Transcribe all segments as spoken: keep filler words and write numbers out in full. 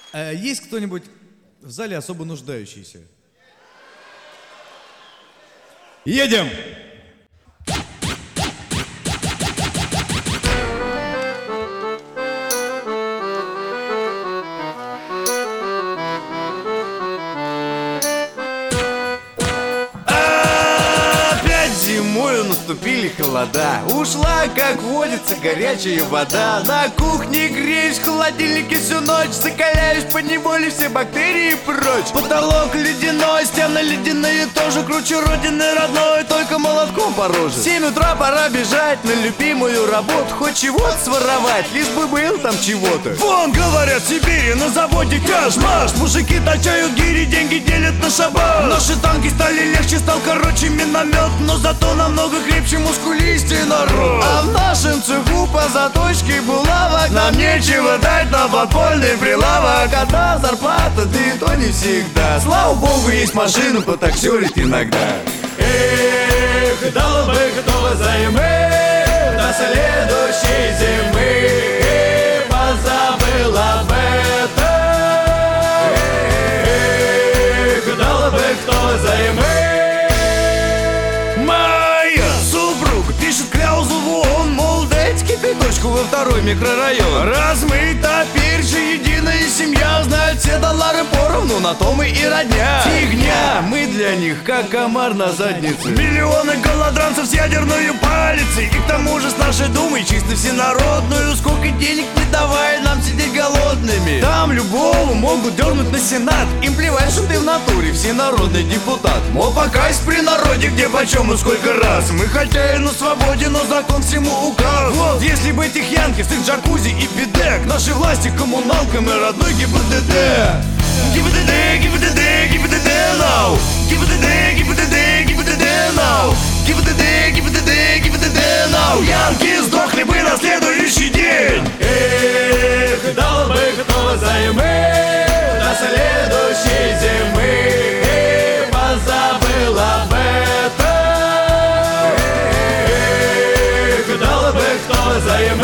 Э, есть кто-нибудь в зале особо нуждающийся? Едем! Зимою наступили холода. Ушла, как водится, горячая вода. На кухне греюсь, в холодильнике всю ночь. Закаляюсь поневоле, все бактерии прочь. Потолок ледяной, стены ледяные тоже. Кручу родины родной, только молотком по роже. В семь утра пора бежать на любимую работу. Хоть чего-то своровать, лишь бы был там чего-то. Вон, говорят, в Сибири на заводе каш-маш. Мужики точают гири, деньги делят на шабаш. Наши танки стали легче, стал короче миномет. Но зато намного крепче, мускулистее народ. А в нашем цеху по заточке булавок нам нечего дать на подпольный прилавок. Одна зарплата, да и то не всегда. Слава богу, есть машина потаксерить иногда. Эх, дал бы кто взаймы до следующей зимы. Позабыл об этом. Эх, дал бы кто взаймы. Пишет Кляузову он, мол, дайте кипяточку во второй микрорайон. Раз мы теперь же единая семья, знают все доллары поровну, на том и родня. Фигня, мы для них как комар на заднице. Миллионы голодранцев с ядерной палицей. И к тому же с нашей думой чисто всенародную. Сколько денег не давай нам сидеть голодными. Там любого могут дернуть на сенат. Им плевать, что ты в натуре всенародный депутат. Мол, покайся при народе, где почем и сколько раз. Мы хотя и на свободе, но закон всему указ. Вот, если бы этих янки с их джакузи и бидек, нашей власти коммуналкам и родной ГИБДД. ГИБДД, ГИБДД, ГИБДД now. ГИБДД, ГИБДД, ГИБДД now. ГИБДД, ГИБДД, ГИБДД now. Янки сдохли бы на следующий день. Эх, дал бы кто взаймы до следующей зимы. Позабыл об этом. Эх, дал бы кто взаймы.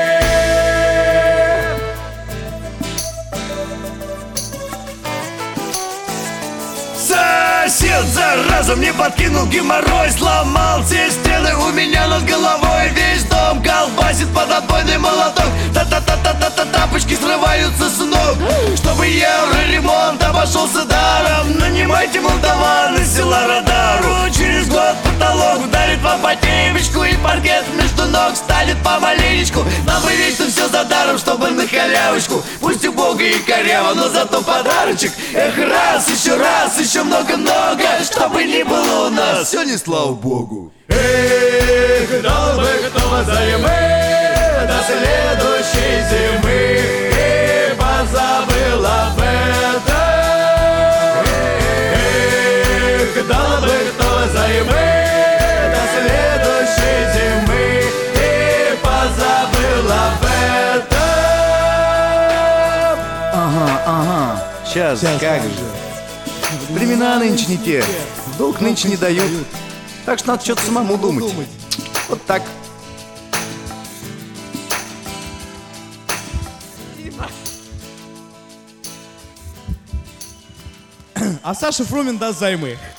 Сосед, зараза, мне подкинул геморрой. Сломал все стены у меня над головой. Весь дом колбасит под отбойный молоток. Та-та-та-та-та-та, тапочки срываются с ног. Чтобы евроремонт обошелся даром, нанимайте молдаван из села Радару. Через год потолок ударит вам по темечку, и паркет между ног станет помаленечку. Нам бы вечно все за даром, чтобы на халявочку. Пусть убого и коряво, но зато подарочек. Эх, раз, еще раз, еще много-много, чтобы не было у нас все не слава богу. Эх, дал бы кто взаймы до следующей зимы. Позабыл об этом. Эх, дал бы кто взаймы до следующей зимы. Позабыл об этом. Ага, ага, сейчас, сейчас как же. Времена нынче не те, в долг нынче не дают. Так что надо что-то самому думать. Вот так. А Саша Фрумин даст займы.